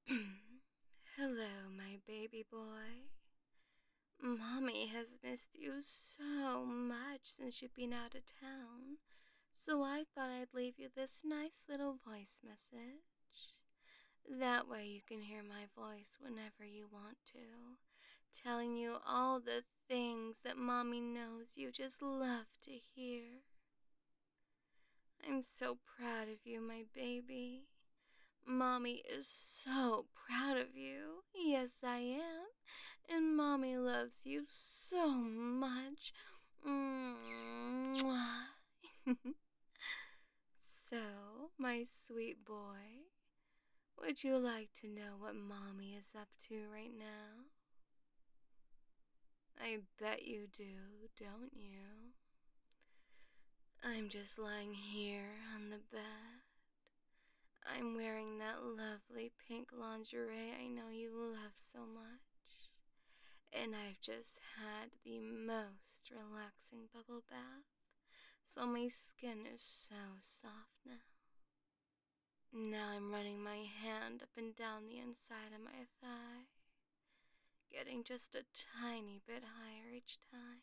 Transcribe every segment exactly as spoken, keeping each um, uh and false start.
Hello, my baby boy. Mommy has missed you so much since you've been out of town, so I thought I'd leave you this nice little voice message. That way you can hear my voice whenever you want to, telling you all the things that Mommy knows you just love to hear. I'm so proud of you, my baby. Mommy is so proud of you. Yes, I am. And Mommy loves you so much. Mwah. So, my sweet boy, would you like to know what Mommy is up to right now? I bet you do, don't you? I'm just lying here on the bed. I'm wearing that lovely pink lingerie I know you love so much. And I've just had the most relaxing bubble bath, so my skin is so soft now. Now I'm running my hand up and down the inside of my thigh, getting just a tiny bit higher each time.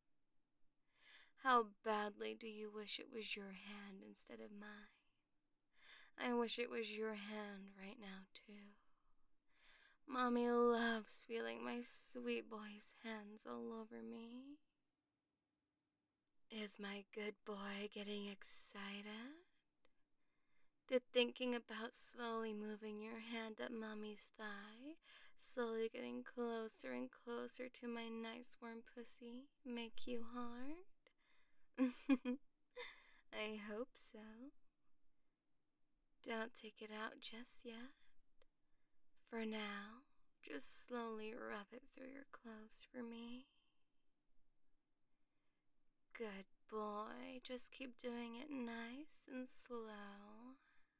How badly do you wish it was your hand instead of mine? I wish it was your hand right now, too. Mommy loves feeling my sweet boy's hands all over me. Is my good boy getting excited? Did thinking about slowly moving your hand up Mommy's thigh, slowly getting closer and closer to my nice warm pussy, make you hard? I hope so. Don't take it out just yet. For now, just slowly rub it through your clothes for me. Good boy, just keep doing it nice and slow.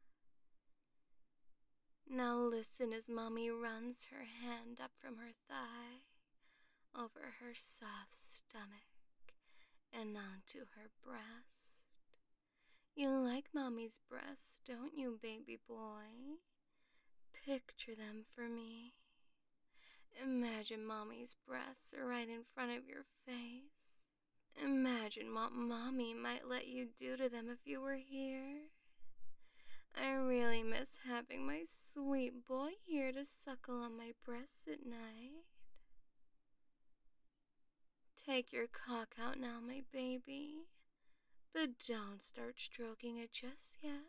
Now listen as Mommy runs her hand up from her thigh, over her soft stomach, and onto her breast. You like Mommy's breasts, don't you, baby boy? Picture them for me. Imagine Mommy's breasts are right in front of your face. Imagine what Mommy might let you do to them if you were here. I really miss having my sweet boy here to suckle on my breasts at night. Take your cock out now, my baby, but don't start stroking it just yet.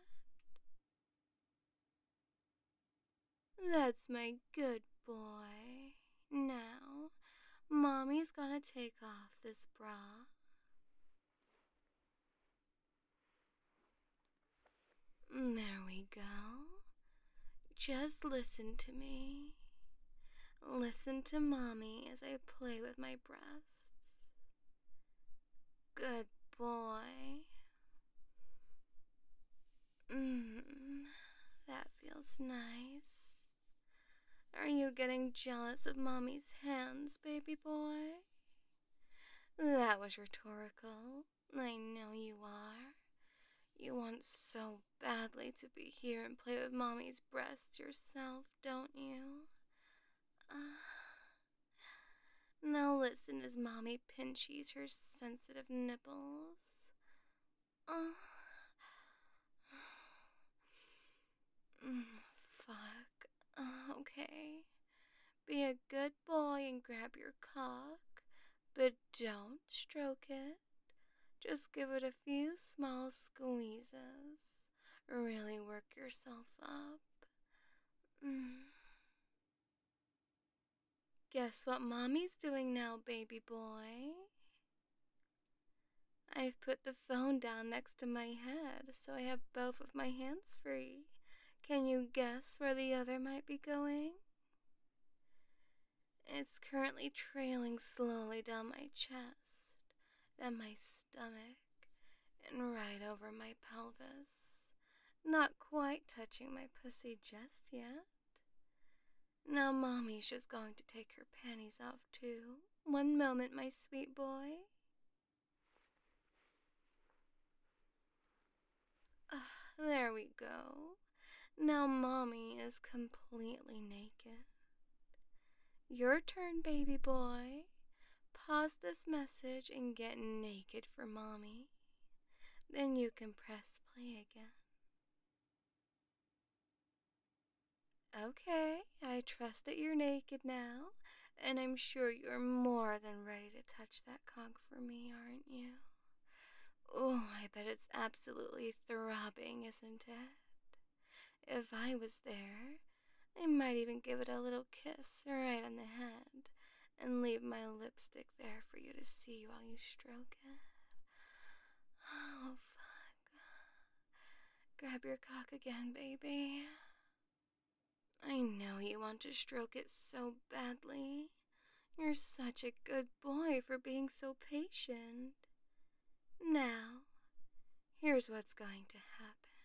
That's my good boy. Now, Mommy's gonna take off this bra. There we go. Just listen to me. Listen to Mommy as I play with my breasts. Good boy. Mmm, that feels nice. Are you getting jealous of Mommy's hands, baby boy? That was rhetorical. I know you are. You want so badly to be here and play with Mommy's breasts yourself, don't you? Uh, now listen as Mommy pinches her sensitive nipples. Oh. Mm, fuck. Uh, okay. Be a good boy and grab your cock, but don't stroke it. Just give it a few small squeezes. Really work yourself up. Mm. Guess what Mommy's doing now, baby boy? I've put the phone down next to my head, so I have both of my hands free. Can you guess where the other might be going? It's currently trailing slowly down my chest, then my stomach, and right over my pelvis. Not quite touching my pussy just yet. Now Mommy's just going to take her panties off too. One moment, my sweet boy. Ah, there we go. Now Mommy is completely naked. Your turn, baby boy. Pause this message and get naked for Mommy. Then you can press play again. Okay, I trust that you're naked now, and I'm sure you're more than ready to touch that cock for me, aren't you? Oh, I bet it's absolutely throbbing, isn't it? If I was there, I might even give it a little kiss right on the head and leave my lipstick there for you to see while you stroke it. Oh, fuck. Grab your cock again, baby. I know you want to stroke it so badly. You're such a good boy for being so patient. Now, here's what's going to happen.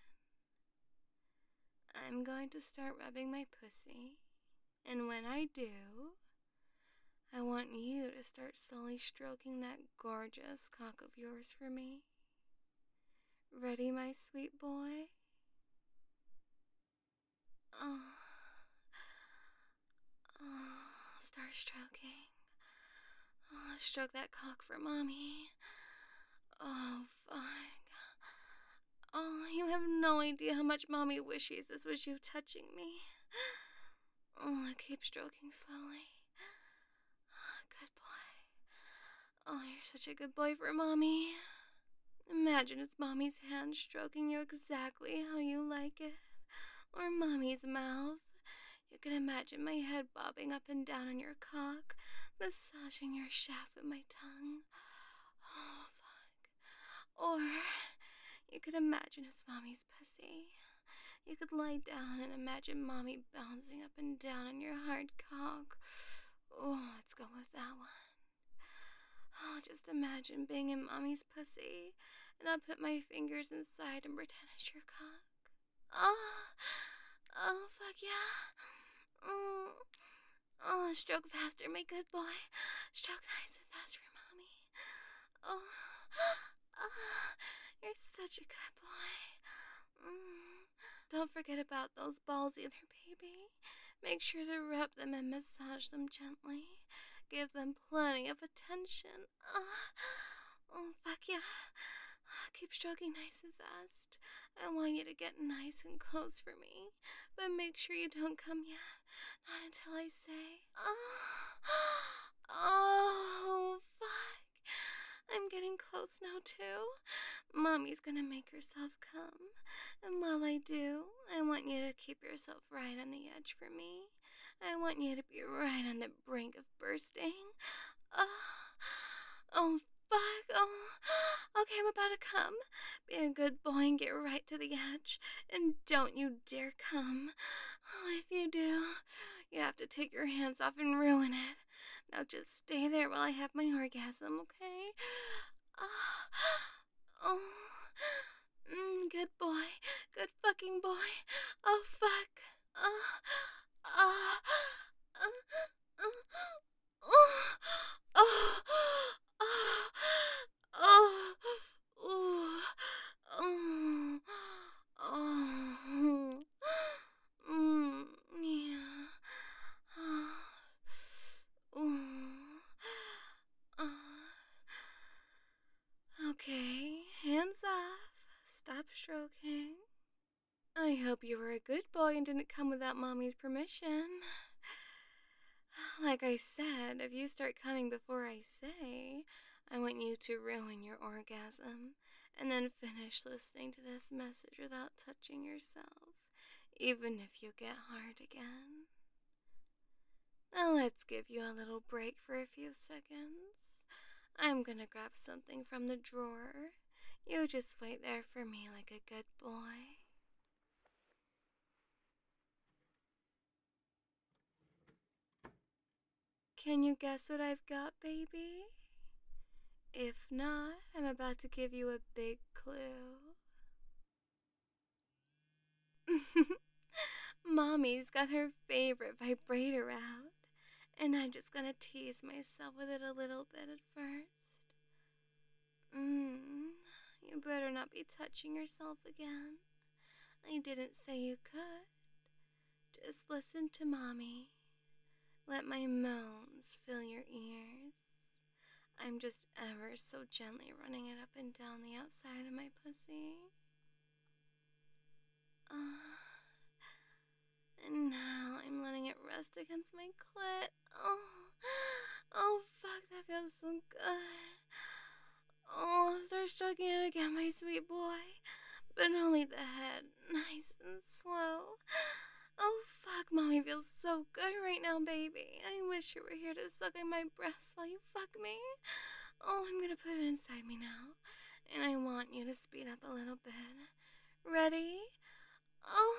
I'm going to start rubbing my pussy, and when I do, I want you to start slowly stroking that gorgeous cock of yours for me. Ready, my sweet boy? Oh, oh, start stroking. Oh, stroke that cock for Mommy. Oh, fuck. Oh, you have no idea how much Mommy wishes this was you touching me. Oh, I keep stroking slowly. Good boy. Oh, you're such a good boy for Mommy. Imagine it's Mommy's hand stroking you exactly how you like it. Or Mommy's mouth. You can imagine my head bobbing up and down on your cock, massaging your shaft with my tongue. Oh, fuck. Or you could imagine it's Mommy's pussy. You could lie down and imagine Mommy bouncing up and down on your hard cock. Oh, let's go with that one. Oh, just imagine being in Mommy's pussy, and I'll put my fingers inside and pretend it's your cock. Oh, oh, fuck yeah. Mm. Oh, stroke faster, my good boy. Stroke nice and fast for Mommy. Oh, oh, you're such a good boy. Mm. Don't forget about those balls either, baby. Make sure to rub them and massage them gently. Give them plenty of attention. Oh, oh fuck yeah. Keep stroking nice and fast. I want you to get nice and close for me. But make sure you don't come yet. Not until I say, oh, oh, fuck. I'm getting close now, too. Mommy's gonna make herself come. And while I do, I want you to keep yourself right on the edge for me. I want you to be right on the brink of bursting. Oh, oh, fuck. Oh, okay, I'm about to come. Be a good boy and get right to the edge. And don't you dare come. Oh, if you do, you have to take your hands off and ruin it. Now just stay there while I have my orgasm, okay? Oh, oh. Mm, good boy. Good fucking boy. Oh, fuck. Oh, oh, oh, oh, oh, oh, oh, oh, oh, oh, mm, yeah. Oh, oh. Okay, hands off. Stop stroking. I hope you were a good boy and didn't come without Mommy's permission. Like I said, if you start coming before I say, I want you to ruin your orgasm and then finish listening to this message without touching yourself, even if you get hard again. Now let's give you a little break for a few seconds. I'm gonna grab something from the drawer. You just wait there for me like a good boy. Can you guess what I've got, baby? If not, I'm about to give you a big clue. Mommy's got her favorite vibrator out, and I'm just gonna tease myself with it a little bit at first. Mmm, you better not be touching yourself again. I didn't say you could. Just listen to Mommy. Let my moans fill your ears. I'm just ever so gently running it up and down the outside of my pussy. Ah. And now I'm letting it rest against my clit. Oh, oh fuck, that feels so good. Oh, start stroking it again, my sweet boy. But only the head, nice and slow. Oh fuck, Mommy feels so good right now, baby. I wish you were here to suck on my breasts while you fuck me. Oh, I'm gonna put it inside me now. And I want you to speed up a little bit. Ready? Oh,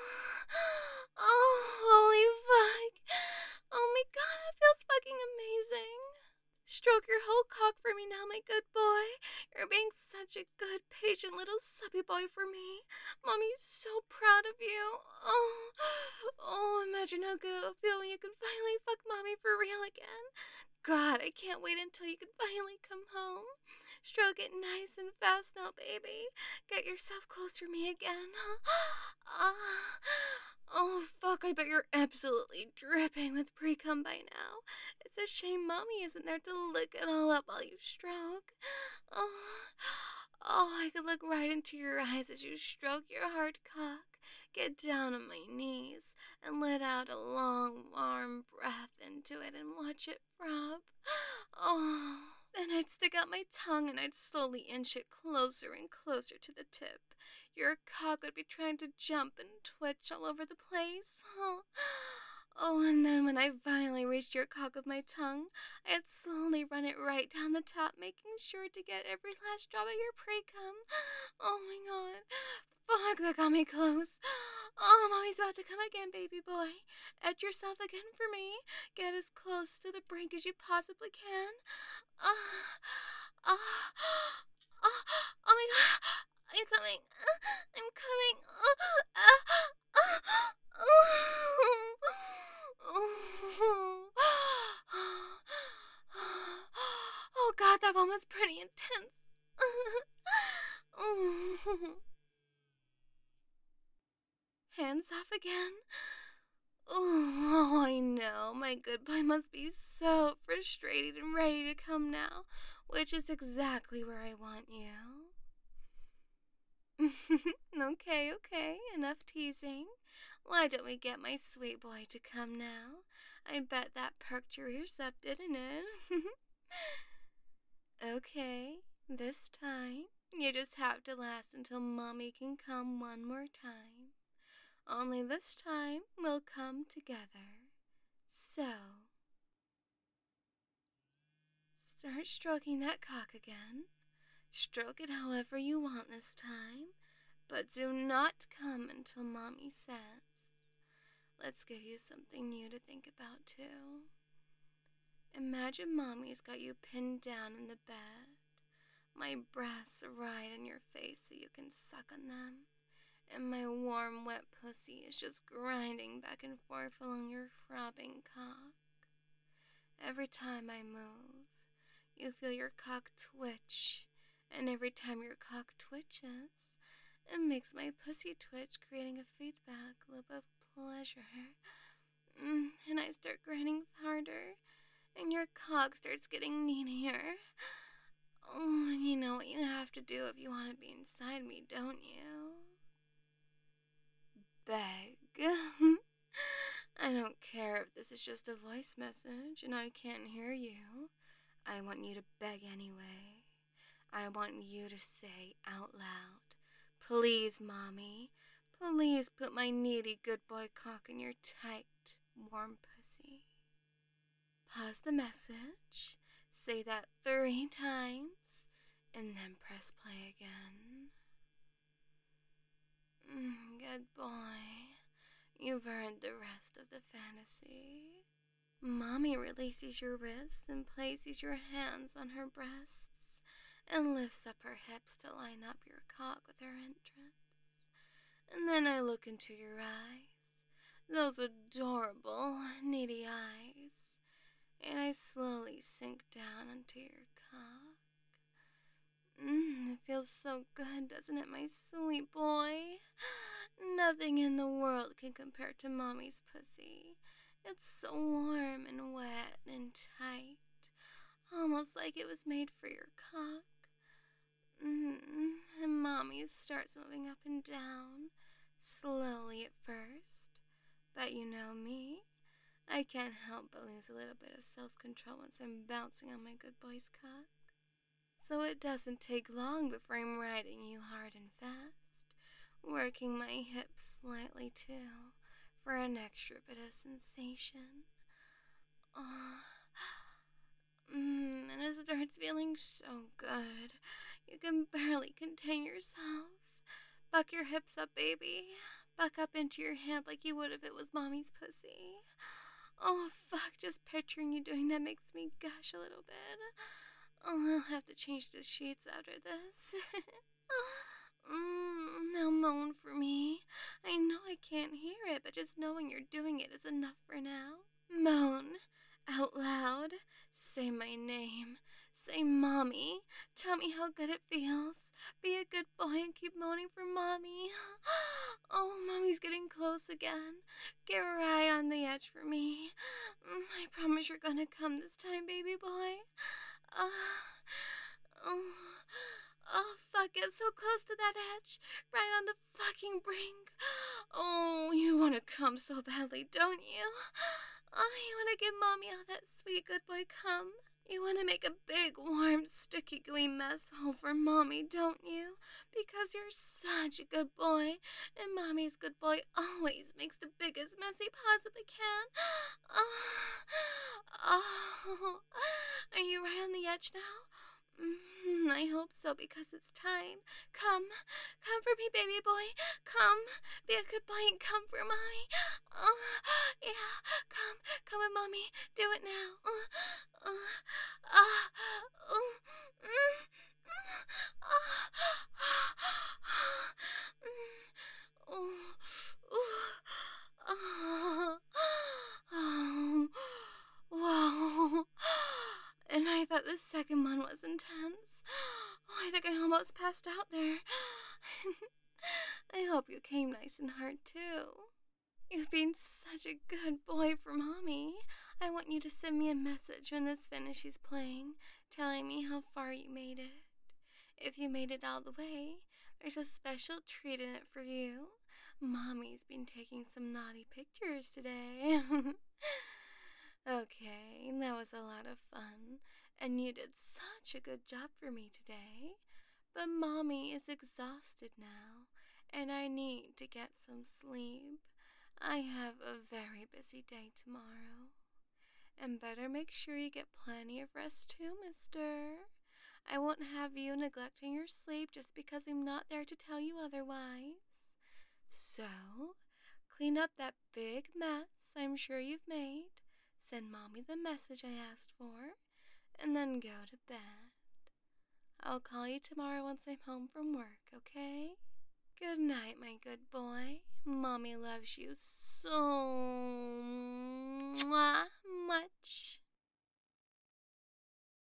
oh, holy fuck. Oh my god, that feels fucking amazing. Stroke your whole cock for me now, my good boy. You're being such a good, patient little subby boy for me. Mommy's so proud of you. Oh, oh, imagine how good it'll feel when you can finally fuck Mommy for real again. God, I can't wait until you can finally come home. Stroke it nice and fast now, baby. Get yourself close for me again. Ah, oh, fuck, I bet you're absolutely dripping with pre-cum by now. It's a shame Mommy isn't there to lick it all up while you stroke. Oh, oh, I could look right into your eyes as you stroke your hard cock. Get down on my knees and let out a long, warm breath into it and watch it throb. Oh, then I'd stick out my tongue and I'd slowly inch it closer and closer to the tip. Your cock would be trying to jump and twitch all over the place. Oh, oh, and then when I finally reached your cock with my tongue, I'd slowly run it right down the top, making sure to get every last drop of your pre-cum. Oh my god. Fuck, that got me close. Oh, Mommy's about to come again, baby boy. Edge yourself again for me. Get as close to the brink as you possibly can. Ah, uh, ah, uh, ah, oh my god. I'm coming. Uh, I'm coming. Uh, uh, uh, oh god, that one was pretty intense. Hands off again. Oh, I know. My good boy must be so frustrated and ready to come now, which is exactly where I want you. Okay, okay, enough teasing. Why don't we get my sweet boy to come now? I bet that perked your ears up, didn't it? Okay, this time, you just have to last until Mommy can come one more time. Only this time, we'll come together. So, start stroking that cock again. Stroke it however you want this time, but do not come until Mommy says. Let's give you something new to think about, too. Imagine Mommy's got you pinned down in the bed. My breasts right in your face so you can suck on them. And my warm, wet pussy is just grinding back and forth along your throbbing cock. Every time I move, you feel your cock twitch, and every time your cock twitches, it makes my pussy twitch, creating a feedback loop of pleasure. Mm, and I start grinding harder, and your cock starts getting needier. Oh, you know what you have to do if you want to be inside me, don't you? Beg. I don't care if this is just a voice message and I can't hear you. I want you to beg anyway. I want you to say out loud, please, Mommy, please put my needy good boy cock in your tight, warm pussy. Pause the message, say that three times, and then press play again. Mm, good boy. You've earned the rest of the fantasy. Mommy releases your wrists and places your hands on her breasts and lifts up her hips to line up your cock with her entrance. And then I look into your eyes, those adorable, needy eyes, and I slowly sink down into your cock. Mmm, it feels so good, doesn't it, my sweet boy? Nothing in the world can compare to Mommy's pussy. It's so warm and wet and tight, almost like it was made for your cock. Mm, and Mommy starts moving up and down, slowly at first. But you know me, I can't help but lose a little bit of self-control once I'm bouncing on my good boy's cock. So it doesn't take long before I'm riding you hard and fast, working my hips slightly too, for an extra bit of sensation. Oh, mm, and it starts feeling so good. You can barely contain yourself. Buck your hips up, baby. Buck up into your hand like you would if it was Mommy's pussy. Oh, fuck, just picturing you doing that makes me gush a little bit. Oh, I'll have to change the sheets after this. mm, now moan for me. I know I can't hear it, but just knowing you're doing it is enough for now. Moan. Out loud. Say my name. Say Mommy. Tell me how good it feels. Be a good boy and keep moaning for Mommy. Oh, Mommy's getting close again. Get right on the edge for me. Mm, I promise you're gonna come this time, baby boy. Uh, oh, oh, fuck, get so close to that edge. Right on the fucking brink. Oh, you wanna come so badly, don't you? Oh, you wanna give Mommy all that sweet good boy cum? You want to make a big, warm, sticky, gooey mess hole for Mommy, don't you? Because you're such a good boy, and Mommy's good boy always makes the biggest mess he possibly can. Oh, oh. Are you right on the edge now? Mm, I hope so, because it's time. Come, come for me, baby boy. Come, be a good boy and come for Mommy. Oh, yeah, come, come with Mommy. Do it now. Uh, uh, uh, uh, mm, mm, uh, oh, oh, wow. And I thought the second one was intense. Oh, I think I almost passed out there. I hope you came nice and hard, too. You've been such a good boy for Mommy. I want you to send me a message when this finishes playing, telling me how far you made it. If you made it all the way, there's a special treat in it for you. Mommy's been taking some naughty pictures today. Okay, that was a lot of fun, and you did such a good job for me today. But Mommy is exhausted now, and I need to get some sleep. I have a very busy day tomorrow. And better make sure you get plenty of rest too, mister. I won't have you neglecting your sleep just because I'm not there to tell you otherwise. So, clean up that big mess I'm sure you've made, send Mommy the message I asked for, and then go to bed. I'll call you tomorrow once I'm home from work, okay? Good night, my good boy. Mommy loves you so much.